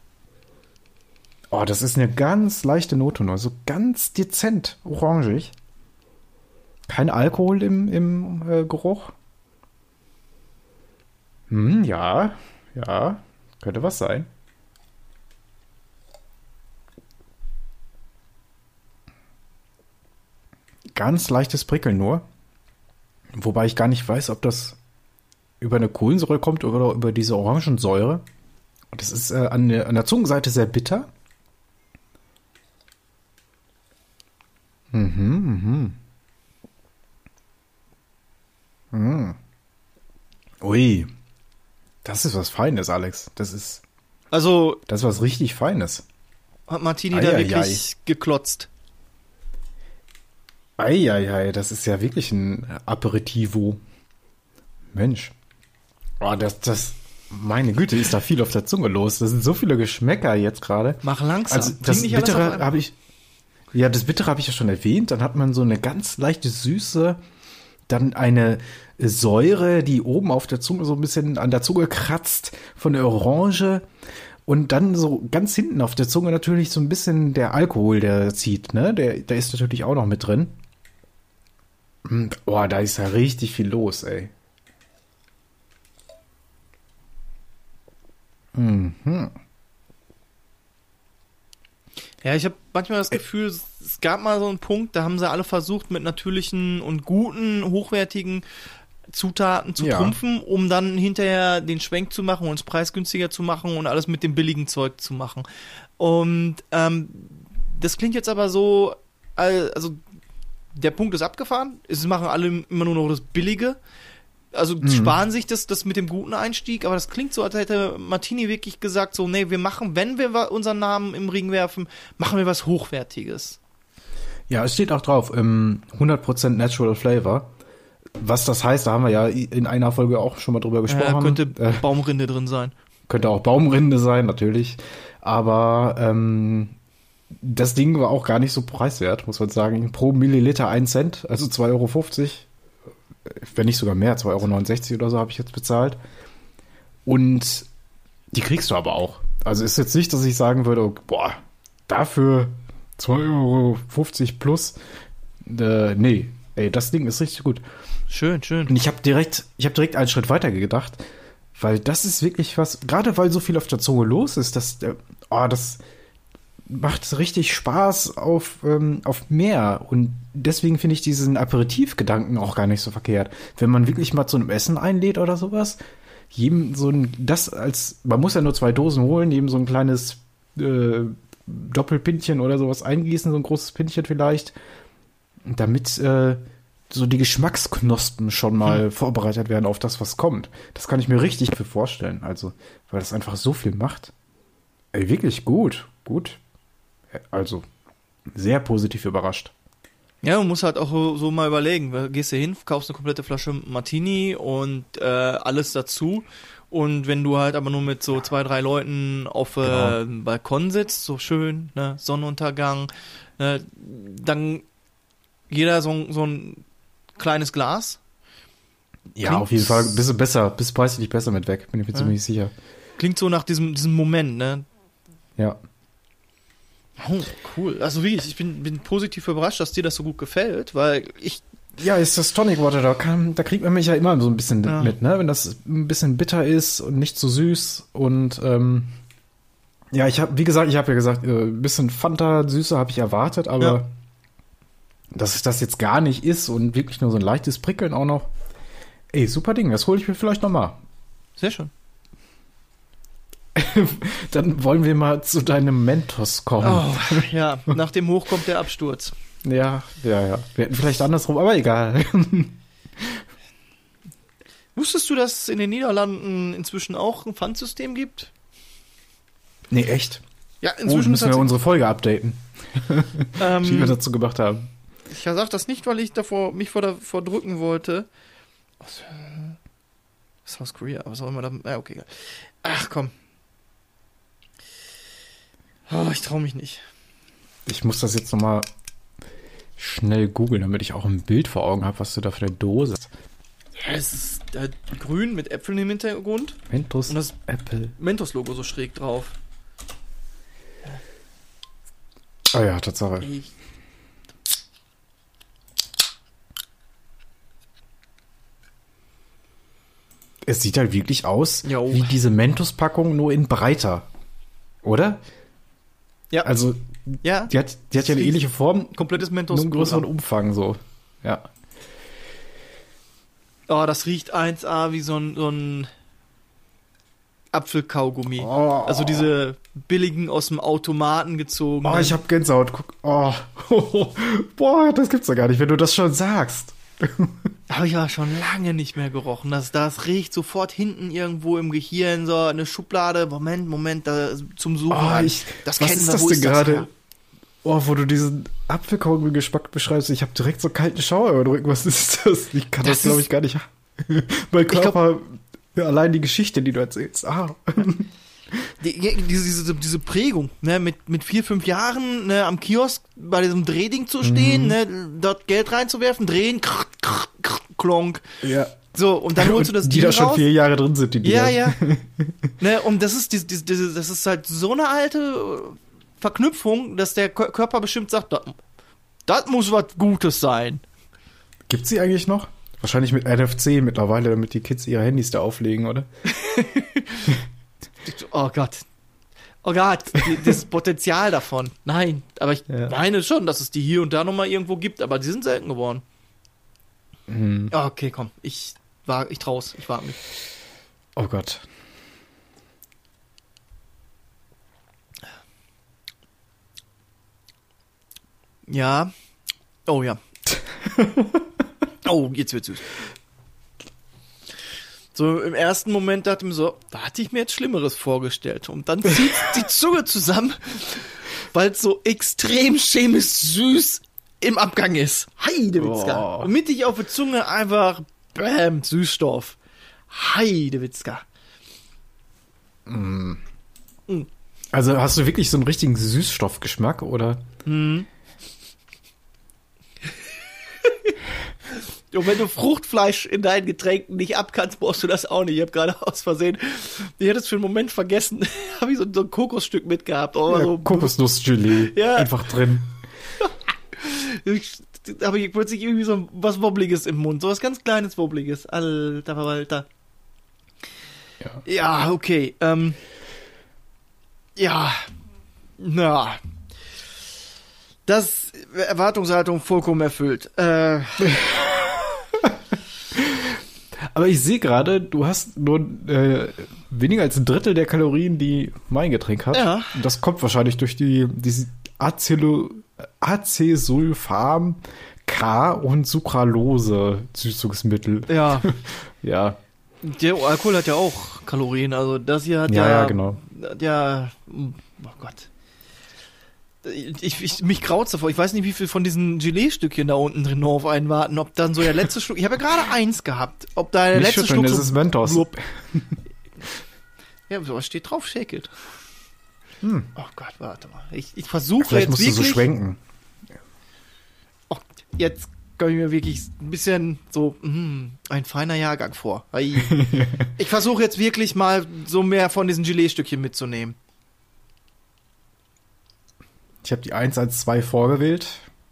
Oh, das ist eine ganz leichte Note nur. So ganz dezent orangig. Kein Alkohol im, im äh, Geruch. Hm, ja, ja, könnte was sein. Ganz leichtes Prickeln nur. Wobei ich gar nicht weiß, ob das über eine Kohlensäure kommt oder über diese Orangensäure. Und das ist äh, an, der, an der Zungenseite sehr bitter. Mhm, mhm. Mm. Ui. Das ist was Feines, Alex. Das ist, Also das ist was richtig Feines. hat Martini Ei, da ei, wirklich geklotzt. Eieiei, das ist ja wirklich ein Aperitivo. Mensch. Oh, das, das, meine Güte, ist da viel auf der Zunge los. Das sind so viele Geschmäcker jetzt gerade. Mach langsam. Also Trink das nicht alles auf Bittere einmal. habe ich, ja, das Bittere habe ich ja schon erwähnt. Dann hat man so eine ganz leichte Süße, dann eine Säure, die oben auf der Zunge so ein bisschen an der Zunge kratzt von der Orange. Und dann so ganz hinten auf der Zunge natürlich so ein bisschen der Alkohol, der zieht, ne? Der, der ist natürlich auch noch mit drin. Boah, da ist ja richtig viel los, ey. Mhm. Ja, ich habe manchmal das Gefühl, es gab mal so einen Punkt, da haben sie alle versucht, mit natürlichen und guten, hochwertigen Zutaten zu Ja. trumpfen, um dann hinterher den Schwenk zu machen und es preisgünstiger zu machen und alles mit dem billigen Zeug zu machen. Und ähm, das klingt jetzt aber so, al- also der Punkt ist abgefahren, es machen alle immer nur noch das Billige. Also sparen sich das, das mit dem guten Einstieg, aber das klingt so, als hätte Martini wirklich gesagt, so, nee, wir machen, wenn wir wa- unseren Namen im Ring werfen, machen wir was Hochwertiges. Ja, es steht auch drauf, ähm, hundert Prozent Natural Flavor. Was das heißt, da haben wir ja in einer Folge auch schon mal drüber gesprochen. Ja, könnte äh, Baumrinde drin sein. könnte auch Baumrinde sein, natürlich. Aber ähm, das Ding war auch gar nicht so preiswert, muss man sagen. Pro Milliliter ein Cent, also zwei Euro fünfzig. Wenn nicht sogar mehr, zwei Euro neunundsechzig oder so habe ich jetzt bezahlt. Und die kriegst du aber auch. Also ist jetzt nicht, dass ich sagen würde, boah, dafür zwei Euro fünfzig plus. Äh, nee, ey, das Ding ist richtig gut. schön, schön. Und ich habe direkt, ich habe direkt einen Schritt weiter gedacht, weil das ist wirklich was, gerade weil so viel auf der Zunge los ist, dass, oh, das macht richtig Spaß auf, ähm, auf mehr. Und deswegen finde ich diesen Aperitivgedanken auch gar nicht so verkehrt. Wenn man wirklich mal zu einem Essen einlädt oder sowas, jedem so ein, das als, man muss ja nur zwei Dosen holen, jedem so ein kleines äh, Doppelpintchen oder sowas eingießen, so ein großes Pintchen vielleicht, damit äh, so die Geschmacksknospen schon mal hm. vorbereitet werden auf das, was kommt. Das kann ich mir richtig für vorstellen. Also, weil das einfach so viel macht. Ey, wirklich gut. Gut. Also, sehr positiv überrascht. Ja, man muss halt auch so mal überlegen. Gehst du hin, kaufst eine komplette Flasche Martini und äh, alles dazu. Und wenn du halt aber nur mit so zwei, drei Leuten auf äh, genau. dem Balkon sitzt, so schön, ne, Sonnenuntergang, ne, dann jeder so, so ein kleines Glas. Ja, Klingt, auf jeden Fall ein bisschen besser, bis preislich besser mit weg, bin ich mir ja. ziemlich sicher. Klingt so nach diesem, diesem Moment, ne? Ja. Oh, cool. Also wirklich, ich bin, bin positiv überrascht, dass dir das so gut gefällt, weil ich... Ja, ist das Tonic Water, da, kann, da kriegt man mich ja immer so ein bisschen ja. mit, ne? Wenn das ein bisschen bitter ist und nicht so süß und ähm, ja, ich habe, wie gesagt, ich habe ja gesagt, ein bisschen Fanta-Süße habe ich erwartet, aber ja. dass es das jetzt gar nicht ist und wirklich nur so ein leichtes Prickeln auch noch. Ey, super Ding, das hole ich mir vielleicht noch mal. Sehr schön. Dann wollen wir mal zu deinem Mentos kommen. Oh, ja, nach dem Hoch kommt der Absturz. Ja, ja, ja. Wir hätten vielleicht andersrum, aber egal. Wusstest du, dass es in den Niederlanden inzwischen auch ein Pfandsystem gibt? Nee, echt? Ja, inzwischen oh, müssen wir unsere Folge updaten, ähm, die wir dazu gemacht haben. Ich sag das nicht, weil ich davor mich vor davor drücken wollte. Was, South Korea, was auch immer da. Ja, okay. Ach komm. Oh, ich traue mich nicht. Ich muss das jetzt nochmal schnell googeln, damit ich auch ein Bild vor Augen habe, was du da für eine Dose hast. Ja, es ist äh, grün mit Äpfeln im Hintergrund. Mentos, und das Apple. Mentos-Logo so schräg drauf. Ah oh ja, Tatsache. Ich Es sieht halt wirklich aus jo. wie diese Mentos-Packung, nur in breiter. Oder? Ja. Also, ja. die hat, die hat ja eine ähnliche Form. Komplettes Mentos. Nur einen größeren Umfang, so. Ja. Oh, das riecht eins A wie so ein, so ein Apfelkaugummi. Oh. Also diese billigen aus dem Automaten gezogen. Oh, ich hab Gänsehaut. Guck. Oh. Boah, das gibt's ja gar nicht, wenn du das schon sagst. Habe ich ja schon lange nicht mehr gerochen. Das, das riecht sofort hinten irgendwo im Gehirn, so eine Schublade. Moment, Moment, da zum Suchen. Oh, ich, das was kennen ist wir, das wo denn ist das gerade? her? Oh, wo du diesen Apfelkaugummi-Geschmack beschreibst, ich habe direkt so kalten Schauer über den Rücken. Was ist das? Ich kann das, das glaube ich, gar nicht. Mein Körper, glaub, allein die Geschichte, die du erzählst. Ah. Die, diese, diese, diese Prägung, ne, mit, mit vier, fünf Jahren, ne, am Kiosk bei diesem Drehding zu stehen, mhm. ne, dort Geld reinzuwerfen, drehen, krr, krr, krr, klonk. Ja. So, und dann holst du das die Ding da schon raus. vier Jahre drin sind, die Ja, Dinger. ja. Ne, und das ist, diese, diese, das ist halt so eine alte Verknüpfung, dass der Körper bestimmt sagt, das, das muss was Gutes sein. Gibt's die eigentlich noch? Wahrscheinlich mit N F C mittlerweile, damit die Kids ihre Handys da auflegen, oder? Oh Gott. Oh Gott, das Potenzial davon. Nein, aber ich ja. meine schon, dass es die hier und da nochmal irgendwo gibt, aber die sind selten geworden. Hm. Okay, komm, ich, war, ich trau's, ich wage mich. Oh Gott. Ja. Oh ja. Oh, jetzt wird's süß. So im ersten Moment dachte ich mir so, da hatte ich mir jetzt Schlimmeres vorgestellt. Und dann zieht die Zunge zusammen, weil es so extrem chemisch süß im Abgang ist. Heidewitzka. Oh. Und mittig auf der Zunge einfach, bäm, Süßstoff. Heidewitzka. Mm. Mm. Also hast du wirklich so einen richtigen Süßstoffgeschmack, oder? Mhm. Und wenn du Fruchtfleisch in deinen Getränken nicht abkannst, brauchst du das auch nicht. Ich habe gerade aus Versehen, ich hätte es für einen Moment vergessen, habe ich so, so ein Kokosstück mitgehabt. Oh, ja, so Kokosnussgelee, ja. einfach drin. habe ich plötzlich irgendwie so was Wobbliges im Mund. So was ganz kleines Wobbliges. Alter Verwalter. Ja, Ja, okay. Ähm, ja. Na. Das Erwartungshaltung vollkommen erfüllt. Äh, aber ich sehe gerade, du hast nur äh, weniger als ein Drittel der Kalorien, die mein Getränk hat. Ja. Und das kommt wahrscheinlich durch die diese Acelo, Acesulfam K und Sucralose Süßungsmittel. ja. Ja, Der Alkohol hat ja auch Kalorien. Also das hier hat ja, ja... ja, genau. Ja, oh Gott. Ich, ich, mich graut's davor. Ich weiß nicht, wie viel von diesen Gelee-Stückchen da unten drin noch auf einen warten. Ob dann so der letzte Schluck... Ich habe ja gerade eins gehabt. Ob da der Nicht letzte schütteln, Schluck... das ist Mentos. blub. Ja, was steht drauf? Shake it. Hm. Oh Gott, warte mal. Ich, ich versuche Vielleicht jetzt musst wirklich... du so schwenken. Oh, jetzt komme ich mir wirklich ein bisschen so hm, ein feiner Jahrgang vor. Ei. Ich versuche jetzt wirklich mal so mehr von diesen Gelee-Stückchen mitzunehmen. Ich habe die eins als zwei vorgewählt.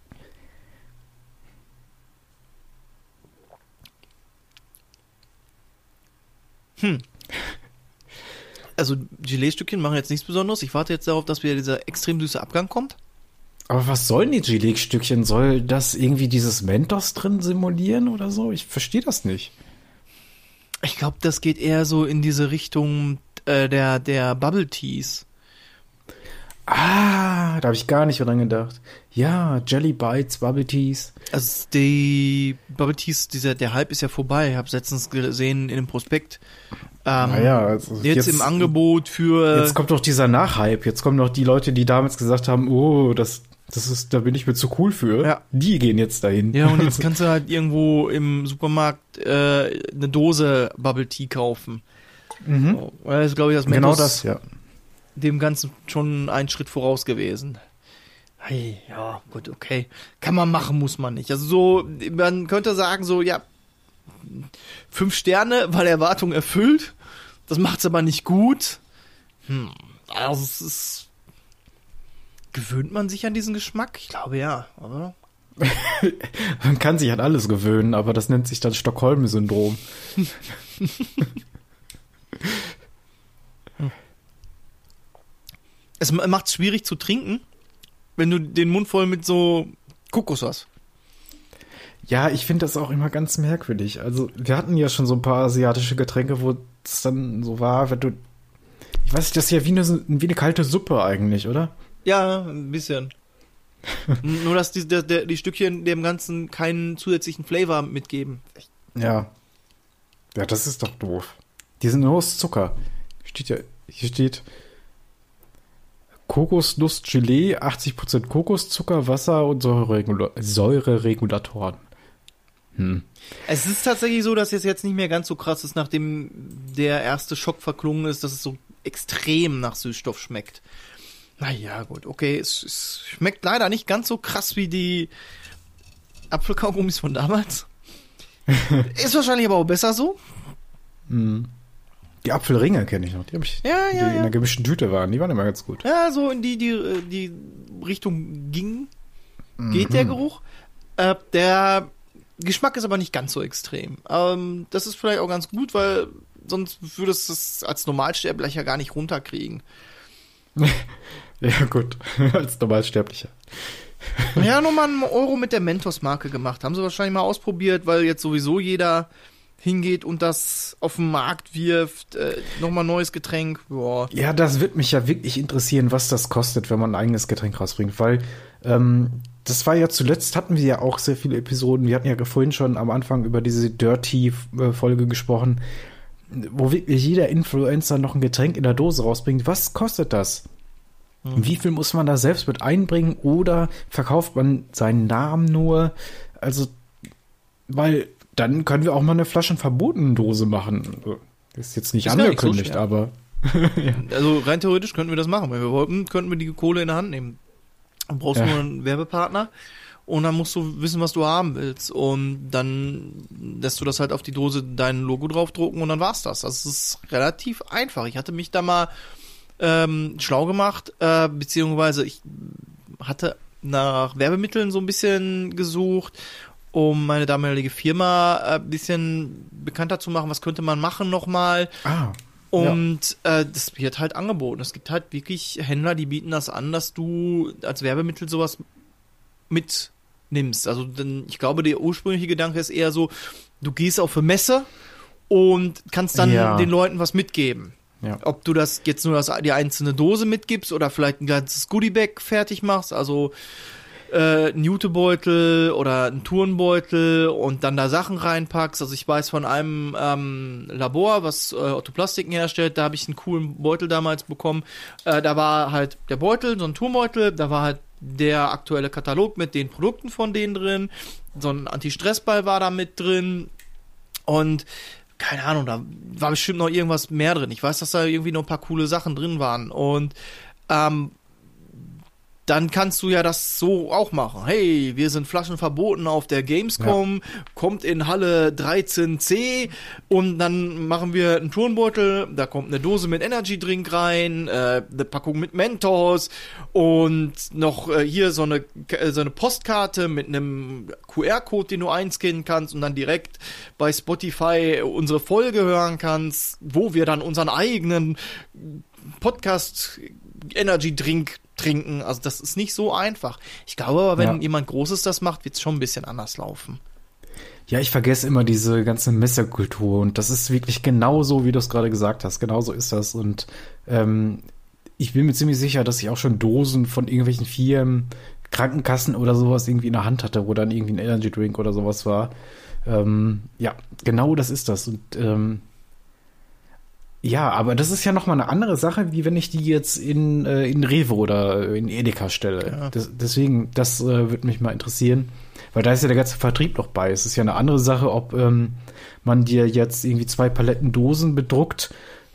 Hm. Also Gelee-Stückchen machen jetzt nichts Besonderes. Ich warte jetzt darauf, dass wieder dieser extrem süße Abgang kommt. Aber was sollen die Gelee-Stückchen? Soll das irgendwie dieses Mentos drin simulieren oder so? Ich verstehe das nicht. Ich glaube, das geht eher so in diese Richtung äh, der, der Bubble Teas. Ah, da habe ich gar nicht dran gedacht. Ja, Jelly Bites, Bubble Teas. Also die Bubble Teas, dieser, der Hype ist ja vorbei. Ich habe es letztens gesehen in dem Prospekt. Ähm, Naja, also jetzt, jetzt im Angebot für... Jetzt kommt doch dieser Nachhype. Jetzt kommen doch die Leute, die damals gesagt haben, oh, das, das ist, da bin ich mir zu cool für. Ja. Die gehen jetzt dahin. Ja, und jetzt kannst du halt irgendwo im Supermarkt äh, eine Dose Bubble Tea kaufen. Mhm. So, das ist, glaube ich, das Genau Mentos das, ja. dem Ganzen schon einen Schritt voraus gewesen. Hey, ja, gut, okay. Kann man machen, muss man nicht. Also so, man könnte sagen so, ja, fünf Sterne, weil Erwartung erfüllt. Das macht's aber nicht gut. Hm, also es ist... Gewöhnt man sich an diesen Geschmack? Ich glaube ja, oder? Man kann sich an alles gewöhnen, aber das nennt sich dann Stockholm-Syndrom. Es macht es schwierig zu trinken, wenn du den Mund voll mit so Kokos hast. Ja, ich finde das auch immer ganz merkwürdig. Also, wir hatten ja schon so ein paar asiatische Getränke, wo es dann so war, wenn du... Ich weiß nicht, das ist ja wie eine, wie eine kalte Suppe eigentlich, oder? Ja, ein bisschen. Nur, dass die, der, der, die Stückchen dem Ganzen keinen zusätzlichen Flavor mitgeben. Ja. Ja, das ist doch doof. Die sind nur aus Zucker. Steht ja, hier steht Kokosnuss-Gelee, achtzig Prozent Kokoszucker, Wasser und Säureregula- Säureregulatoren. Hm. Es ist tatsächlich so, dass es jetzt nicht mehr ganz so krass ist, nachdem der erste Schock verklungen ist, dass es so extrem nach Süßstoff schmeckt. Naja, gut, okay, es, es schmeckt leider nicht ganz so krass wie die Apfelkaugummis von damals. Ist wahrscheinlich aber auch besser so. Hm. Die Apfelringe kenne ich noch. Die habe ich, Ja, die ja, in ja. einer gemischten Tüte waren. Die waren immer ganz gut. Ja, so in die, die, die Richtung ging, geht der Geruch. Äh, der Geschmack ist aber nicht ganz so extrem. Ähm, das ist vielleicht auch ganz gut, weil sonst würdest du es als Normalsterblicher gar nicht runterkriegen. Ja, gut. Als Normalsterblicher. Ja, nochmal einen Euro mit der Mentos-Marke gemacht. Haben sie wahrscheinlich mal ausprobiert, weil jetzt sowieso jeder hingeht und das auf den Markt wirft. Äh, nochmal neues Getränk. Boah. Ja, das wird mich ja wirklich interessieren, was das kostet, wenn man ein eigenes Getränk rausbringt, weil ähm, das war ja zuletzt, hatten wir ja auch sehr viele Episoden, wir hatten ja vorhin schon am Anfang über diese Dirty-Folge gesprochen, wo wirklich jeder Influencer noch ein Getränk in der Dose rausbringt. Was kostet das? Mhm. Wie viel muss man da selbst mit einbringen oder verkauft man seinen Namen nur? Also, weil dann können wir auch mal eine flaschenverbotene Dose machen. Ist jetzt nicht Ist gar nicht so angekündigt, schwer. aber Ja. Also rein theoretisch könnten wir das machen. Wenn wir wollten, könnten wir die Kohle in der Hand nehmen. Du brauchst Ja. nur einen Werbepartner und dann musst du wissen, was du haben willst. Und dann lässt du das halt auf die Dose dein Logo draufdrucken und dann war's das. Das ist relativ einfach. Ich hatte mich da mal ähm, schlau gemacht, äh, beziehungsweise ich hatte nach Werbemitteln so ein bisschen gesucht, um meine damalige Firma ein bisschen bekannter zu machen. Was könnte man machen nochmal? Ah. Und ja. äh, das wird halt angeboten. Es gibt halt wirklich Händler, die bieten das an, dass du als Werbemittel sowas mitnimmst. Also denn ich glaube, der ursprüngliche Gedanke ist eher so, du gehst auf eine Messe und kannst dann ja. den Leuten was mitgeben. Ja. Ob du das jetzt nur das, die einzelne Dose mitgibst oder vielleicht ein ganzes Goodiebag fertig machst, also äh, ein Jutebeutel oder ein Turnbeutel und dann da Sachen reinpackst. Also ich weiß von einem ähm, Labor, was äh, Orthoplastiken herstellt, da habe ich einen coolen Beutel damals bekommen. Äh, da war halt der Beutel, so ein Turnbeutel, da war halt der aktuelle Katalog mit den Produkten von denen drin, so ein Anti-Stress-Ball war da mit drin und keine Ahnung, da war bestimmt noch irgendwas mehr drin. Ich weiß, dass da irgendwie noch ein paar coole Sachen drin waren. Und ähm, dann kannst du ja das so auch machen. Hey, wir sind Flaschen verboten auf der Gamescom, ja. kommt in Halle dreizehn C und dann machen wir einen Turnbeutel, da kommt eine Dose mit Energy Drink rein, äh, eine Packung mit Mentos und noch äh, hier so eine, so eine Postkarte mit einem Q R-Code, den du einscannen kannst und dann direkt bei Spotify unsere Folge hören kannst, wo wir dann unseren eigenen Podcast Energy Drink trinken. Also das ist nicht so einfach. Ich glaube aber, wenn ja. jemand Großes das macht, wird es schon ein bisschen anders laufen. Ja, ich vergesse immer diese ganze Messerkultur und das ist wirklich genauso, wie du es gerade gesagt hast. Genauso ist das und ähm, ich bin mir ziemlich sicher, dass ich auch schon Dosen von irgendwelchen Firmen, Krankenkassen oder sowas irgendwie in der Hand hatte, wo dann irgendwie ein Energy Drink oder sowas war. Ähm, ja, genau das ist das und ähm, ja, aber das ist ja nochmal eine andere Sache, wie wenn ich die jetzt in, äh, in Rewe oder in Edeka stelle. Ja. Das, deswegen, das äh, würde mich mal interessieren, weil da ist ja der ganze Vertrieb noch bei. Es ist ja eine andere Sache, ob ähm, man dir jetzt irgendwie zwei Paletten Dosen bedruckt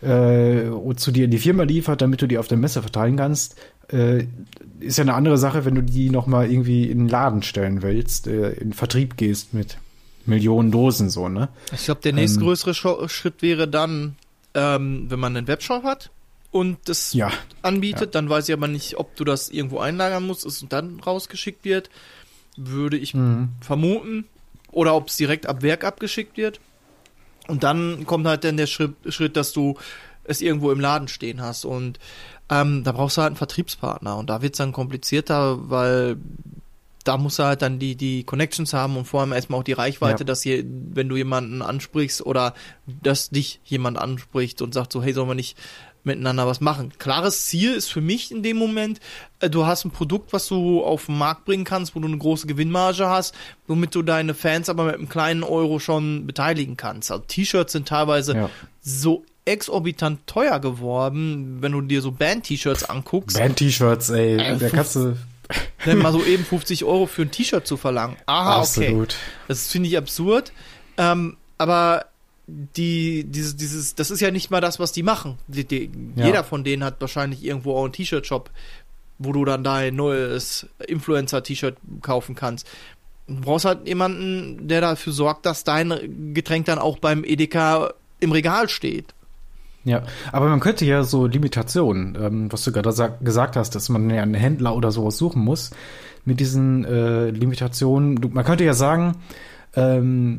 äh, und zu dir in die Firma liefert, damit du die auf der Messe verteilen kannst. Äh, ist ja eine andere Sache, wenn du die nochmal irgendwie in den Laden stellen willst, äh, in Vertrieb gehst mit Millionen Dosen so, ne? Ich glaube, der nächstgrößere ähm, Schritt wäre dann, Ähm, wenn man einen Webshop hat und das ja. anbietet, ja. dann weiß ich aber nicht, ob du das irgendwo einlagern musst und dann rausgeschickt wird, würde ich mhm. vermuten. Oder ob es direkt ab Werk abgeschickt wird. Und dann kommt halt dann der Schritt, Schritt, dass du es irgendwo im Laden stehen hast. Und ähm, da brauchst du halt einen Vertriebspartner. Und da wird es dann komplizierter, weil da musst du halt dann die, die Connections haben und vor allem erstmal auch die Reichweite, ja. dass hier, wenn du jemanden ansprichst oder dass dich jemand anspricht und sagt so, hey, sollen wir nicht miteinander was machen? Klares Ziel ist für mich in dem Moment, äh, du hast ein Produkt, was du auf den Markt bringen kannst, wo du eine große Gewinnmarge hast, womit du deine Fans aber mit einem kleinen Euro schon beteiligen kannst. Also T-Shirts sind teilweise ja. so exorbitant teuer geworden, wenn du dir so Band-T-Shirts anguckst. Band-T-Shirts, ey, äh, da kannst du Denn mal so eben fünfzig Euro für ein T-Shirt zu verlangen. Aha, absolut. Okay. Das finde ich absurd. Ähm, aber die, dieses, dieses, das ist ja nicht mal das, was die machen. Die, die, ja. Jeder von denen hat wahrscheinlich irgendwo auch einen T-Shirt-Shop, wo du dann dein neues Influencer-T-Shirt kaufen kannst. Du brauchst halt jemanden, der dafür sorgt, dass dein Getränk dann auch beim Edeka im Regal steht. Ja, aber man könnte ja so Limitationen, ähm, was du gerade sa- gesagt hast, dass man ja einen Händler oder sowas suchen muss, mit diesen äh, Limitationen. Du, man könnte ja sagen, ähm,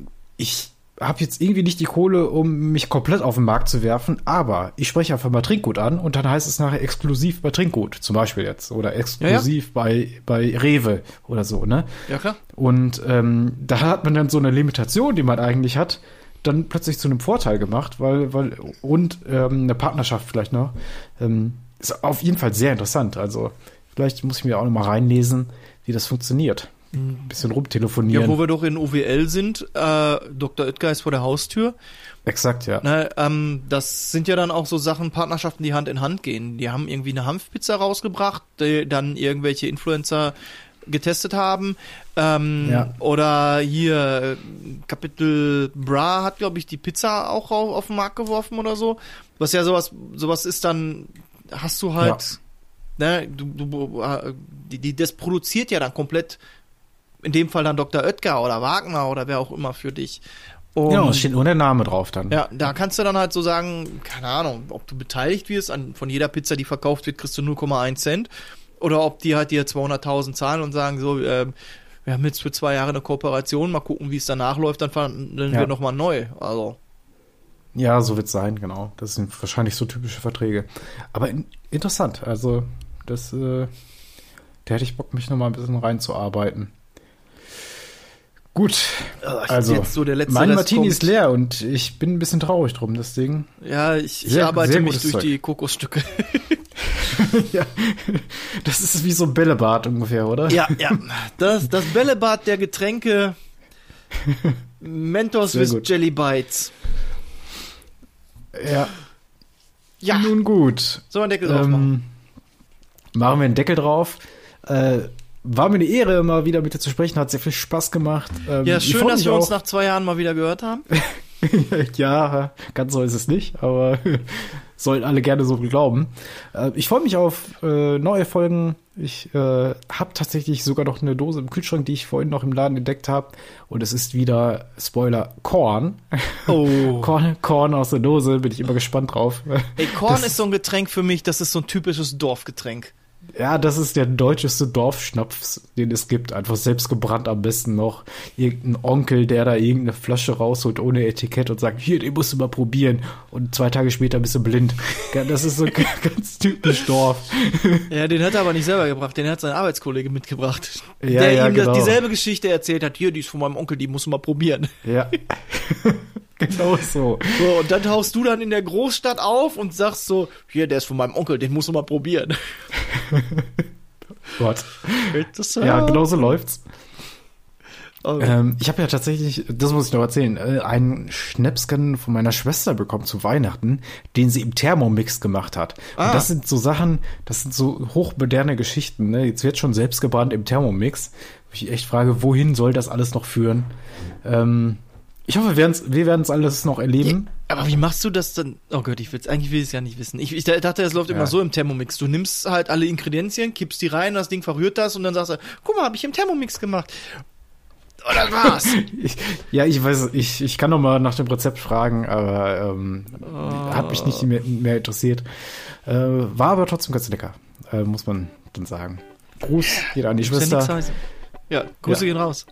ich habe jetzt irgendwie nicht die Kohle, um mich komplett auf den Markt zu werfen, aber ich spreche einfach mal Trinkgut an und dann heißt es nachher exklusiv bei Trinkgut, zum Beispiel jetzt, oder exklusiv ja, ja. bei bei Rewe oder so, ne? Ja, klar. Und ähm, da hat man dann so eine Limitation, die man eigentlich hat, dann plötzlich zu einem Vorteil gemacht, weil, weil, und ähm, eine Partnerschaft vielleicht noch, ähm, ist auf jeden Fall sehr interessant. Also vielleicht muss ich mir auch noch mal reinlesen, wie das funktioniert. Ein bisschen rumtelefonieren. Ja, wo wir doch in O W L sind, äh, Doktor Oetker ist vor der Haustür. Exakt, ja. Na, ähm, das sind ja dann auch so Sachen, Partnerschaften, die Hand in Hand gehen. Die haben irgendwie eine Hanfpizza rausgebracht, die dann irgendwelche Influencer getestet haben. Ähm, ja. Oder hier Kapitel Bra hat, glaube ich, die Pizza auch auf, auf den Markt geworfen oder so. Was ja sowas, sowas ist dann, hast du halt, ja. ne, du, du, die, die, das produziert ja dann komplett, in dem Fall dann Doktor Oetker oder Wagner oder wer auch immer für dich. Und ja, es steht nur der Name drauf dann. Ja, da kannst du dann halt so sagen, keine Ahnung, ob du beteiligt wirst, an, von jeder Pizza, die verkauft wird, kriegst du null Komma eins Cent. Oder ob die halt dir zweihunderttausend zahlen und sagen so, ähm, wir haben jetzt für zwei Jahre eine Kooperation, mal gucken, wie es danach läuft, dann verhandeln Ja. wir nochmal neu. Also, Ja, so wird's sein, genau. Das sind wahrscheinlich so typische Verträge. Aber in, interessant, also das, äh, da hätte ich Bock, mich nochmal ein bisschen reinzuarbeiten. Gut, ach, also jetzt so der letzte mein Rest Martini kommt. ist leer und ich bin ein bisschen traurig drum, das Ding. Ja, ich, ich Sehr- arbeite sehr mich gutes durch Zeug. die Kokosstücke. Ja, das ist wie so ein Bällebad ungefähr, oder? Ja, ja. Das, das Bällebad der Getränke Mentos Sehr with gut. Jelly Bites. Ja. Ja. Nun gut. So, einen Deckel drauf machen. Ähm, machen wir einen Deckel drauf. Äh, war mir eine Ehre, mal wieder mit dir zu sprechen. Hat sehr viel Spaß gemacht. Ähm, Ja, ich schön, freue dass mich wir uns auch- nach zwei Jahren mal wieder gehört haben. Ja, ganz so ist es nicht, aber sollen alle gerne so glauben. Äh, ich freue mich auf äh, neue Folgen. Ich äh, habe tatsächlich sogar noch eine Dose im Kühlschrank, die ich vorhin noch im Laden entdeckt habe. Und es ist wieder, Spoiler, Korn. Oh. Korn, Korn aus der Dose, bin ich immer gespannt drauf. Ey, Korn Das- ist so ein Getränk für mich, das ist so ein typisches Dorfgetränk. Ja, das ist der deutscheste Dorfschnaps, den es gibt. Einfach selbst gebrannt am besten noch. Irgendein Onkel, der da irgendeine Flasche rausholt ohne Etikett und sagt, hier, den musst du mal probieren. Und zwei Tage später bist du blind. Ja, das ist so ganz typisch Dorf. Ja, den hat er aber nicht selber gebracht, den hat sein Arbeitskollege mitgebracht. Ja, der ja, ihm genau. das, dieselbe Geschichte erzählt hat. Hier, die ist von meinem Onkel, die musst du mal probieren. Ja, genau so. So, und dann tauchst du dann in der Großstadt auf und sagst so, hier, der ist von meinem Onkel, den musst du mal probieren. Gott. Das, Ja, genau so läuft's. Oh. Ähm, ich habe ja tatsächlich, das muss ich noch erzählen, äh, einen Schnäpsken von meiner Schwester bekommen zu Weihnachten, den sie im Thermomix gemacht hat. Ah. Und das sind so Sachen, das sind so hochmoderne Geschichten. Ne? Jetzt wird schon selbst gebrannt im Thermomix. Wo ich echt frage, wohin soll das alles noch führen? Ähm, ich hoffe, wir werden's, wir werden es alles noch erleben. Aber wie machst du das dann? Oh Gott, ich will's, eigentlich will ich es ja nicht wissen. Ich, ich dachte, es läuft Ja. immer so im Thermomix. Du nimmst halt alle Ingredienzien, kippst die rein, das Ding verrührt das und dann sagst du, guck mal, hab ich im Thermomix gemacht. Und das war's. Ich, ja, ich weiß, ich, ich kann noch mal nach dem Rezept fragen, aber ähm, hat mich nicht mehr, mehr interessiert. Äh, war aber trotzdem ganz lecker, äh, muss man dann sagen. Gruß geht an die Muss ja nix Schwester. heißen. Ja, Grüße Ja. gehen raus.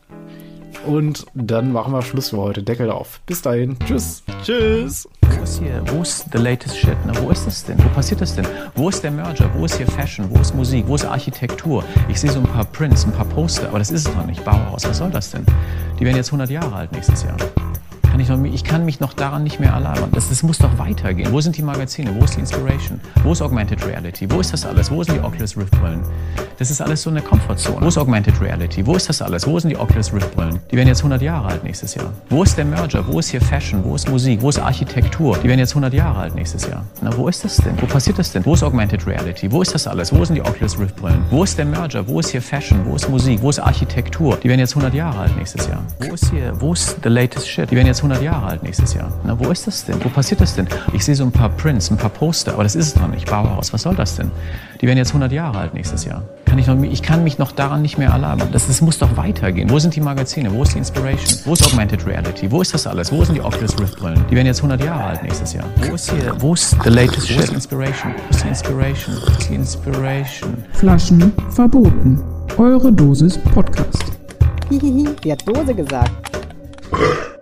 Und dann machen wir Schluss für heute. Deckel auf. Bis dahin. Tschüss. Tschüss. Wo ist hier, wo ist the latest shit? Ne? Wo ist das denn? Wo passiert das denn? Wo ist der Merger? Wo ist hier Fashion? Wo ist Musik? Wo ist Architektur? Ich sehe so ein paar Prints, ein paar Poster, aber das ist es noch nicht. Bauhaus, was soll das denn? Die werden jetzt hundert Jahre alt nächstes Jahr. Kann ich, noch, ich kann mich noch daran nicht mehr erlabern. Das, das muss doch weitergehen. Wo sind die Magazine? Wo ist die Inspiration? Wo ist Augmented Reality? Wo ist das alles? Wo sind die Oculus Rift Brillen? Das ist alles so eine Komfortzone. Wo ist Augmented Reality? Wo ist das alles? Wo sind die Oculus Rift Brillen? Die werden jetzt hundert Jahre alt nächstes Jahr. Wo ist der Merger? Wo ist hier Fashion? Wo ist Musik? Wo ist Architektur? Die werden jetzt hundert Jahre alt nächstes Jahr. Na, wo ist das denn? Wo passiert das denn? Wo ist Augmented Reality? Wo ist das alles? Wo sind die Oculus Rift Brillen? Wo ist der Merger? Wo ist hier Fashion? Wo ist Musik? Wo ist Architektur? Die werden jetzt hundert Jahre alt nächstes Jahr. Wo ist hier, wo ist the latest shit? Die werden jetzt hundert Jahre alt nächstes Jahr. Na, wo ist das denn? Wo passiert das denn? Ich sehe so ein paar Prints, ein paar Poster, aber das ist es noch nicht. Bauhaus, was soll das denn? Die werden jetzt hundert Jahre alt nächstes Jahr. Kann ich, noch, ich kann mich noch daran nicht mehr erlabern. Das, das muss doch weitergehen. Wo sind die Magazine? Wo ist die Inspiration? Wo ist Augmented Reality? Wo ist das alles? Wo sind die Oculus Rift Brillen? Die werden jetzt hundert Jahre alt nächstes Jahr. Wo ist hier, wo ist the latest shit? Wo ist die Inspiration? Wo ist die Inspiration? Wo ist die Inspiration? Flaschen verboten. Eure Dosis Podcast. Hihihi, sie hat Dose gesagt.